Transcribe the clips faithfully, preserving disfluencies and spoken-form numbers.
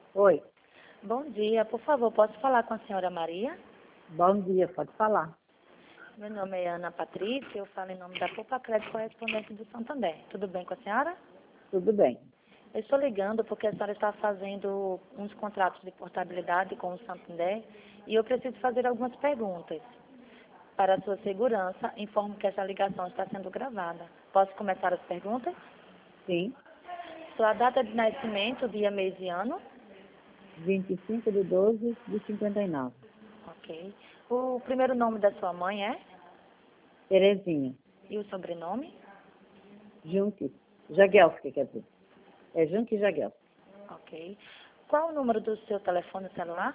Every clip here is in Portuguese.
Oi, Bom dia, por favor, posso falar com a senhora Maria? bom dia, pode falar. Meu nome é Ana Patrícia, eu falo em nome da Poupa Crédito Correspondente do Santander. Tudo bem com a senhora? Tudo bem. Eu estou ligando porque a senhora está fazendo uns contratos de portabilidade com o Santander e eu preciso fazer algumas perguntas. Para a sua segurança, informo que essa ligação está sendo gravada. Posso começar as perguntas? Sim, Sua data de nascimento, dia, mês e ano? vinte e cinco de doze de cinquenta e nove. Ok. O primeiro nome da sua mãe é? Terezinha, E o sobrenome? Junque, Jaguelski, quer dizer. É Junque Jaguelski. Ok. Qual o número do seu telefone celular?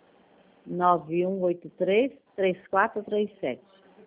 nove um oito três, três quatro três sete,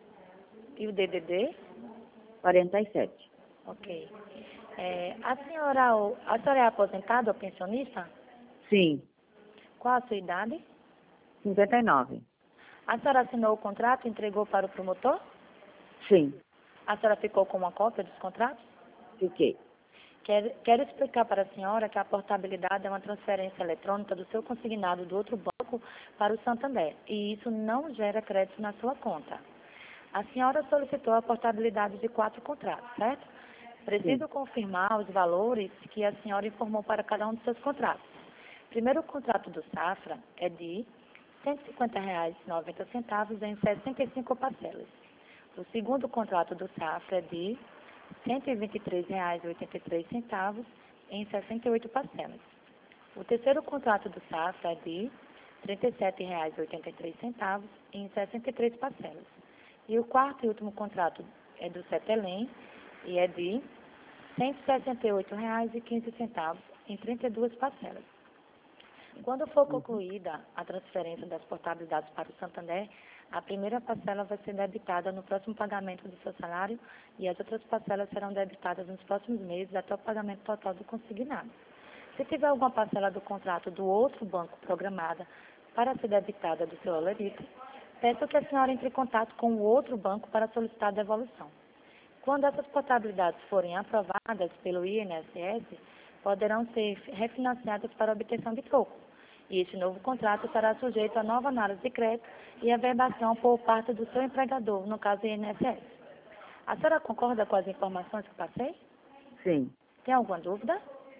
E o D D D? quarenta e sete. Ok. É, a senhora, a senhora é aposentada ou pensionista? Sim, Qual a sua idade? cinquenta e nove. A senhora assinou o contrato e entregou para o promotor? Sim, A senhora ficou com uma cópia dos contratos? fiquei. Quero, quero explicar para a senhora que a portabilidade é uma transferência eletrônica do seu consignado do outro banco para o Santander, e isso não gera crédito na sua conta. A senhora solicitou a portabilidade de quatro contratos, certo? Preciso Sim, confirmar os valores que a senhora informou para cada um dos seus contratos. Primeiro, o contrato do Safra é de cento e cinquenta reais e noventa centavos em sessenta e cinco parcelas. O segundo contrato do Safra é de cento e vinte e três reais e oitenta e três centavos em sessenta e oito parcelas. O terceiro contrato do Safra é de trinta e sete reais e oitenta e três centavos em sessenta e três parcelas. E o quarto e último contrato é do Cetelem e é de cento e sessenta e oito reais e quinze centavos em trinta e duas parcelas. Quando for concluída a transferência das portabilidades para o Santander, a primeira parcela vai ser debitada no próximo pagamento do seu salário e as outras parcelas serão debitadas nos próximos meses até o pagamento total do consignado. Se tiver alguma parcela do contrato do outro banco programada para ser debitada do seu alerito, peço que a senhora entre em contato com o outro banco para solicitar a devolução. Quando essas portabilidades forem aprovadas pelo I N S S, poderão ser refinanciadas para obtenção de troco. E este novo contrato será sujeito a nova análise de crédito e averbação por parte do seu empregador, no caso I N S S. A senhora concorda com as informações que passei? sim. Tem alguma dúvida?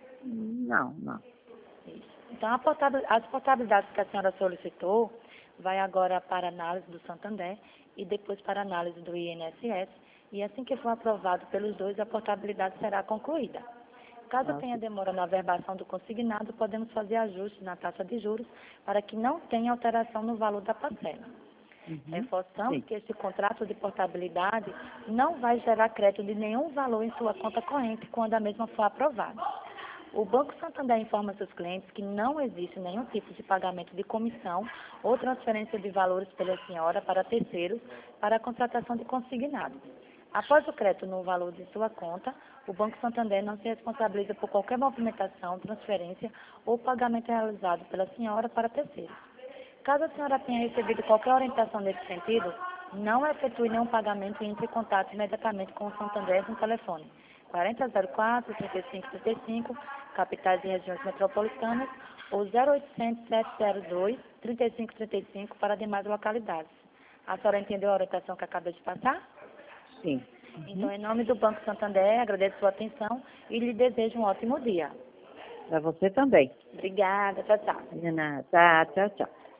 Não, não. Isso. Então, a portabil- as portabilidades que a senhora solicitou vai agora para a análise do Santander e depois para a análise do I N S S. E assim que for aprovado pelos dois, a portabilidade será concluída. Caso Ah, tenha demora na averbação do consignado, podemos fazer ajustes na taxa de juros para que não tenha alteração no valor da parcela. uhum. Reforçamos Sim, que esse contrato de portabilidade não vai gerar crédito de nenhum valor em sua conta corrente quando a mesma for aprovada. O Banco Santander informa seus clientes que não existe nenhum tipo de pagamento de comissão ou transferência de valores pela senhora para terceiros para a contratação de consignado. Após o crédito no valor de sua conta, o Banco Santander não se responsabiliza por qualquer movimentação, transferência ou pagamento realizado pela senhora para terceiros. Caso a senhora tenha recebido qualquer orientação nesse sentido, não efetue nenhum pagamento e entre em contato imediatamente com o Santander no telefone quarenta zero quatro, trinta e cinco trinta e cinco, capitais e regiões metropolitanas, ou zero oitocentos, sete zero dois, trinta e cinco trinta e cinco para demais localidades. A senhora entendeu a orientação que acabei de passar? sim. Então, Uhum. em nome do Banco Santander, agradeço sua atenção e lhe desejo um ótimo dia. Para você também. Obrigada, tchau, tchau. De nada. Tá, tchau, tchau.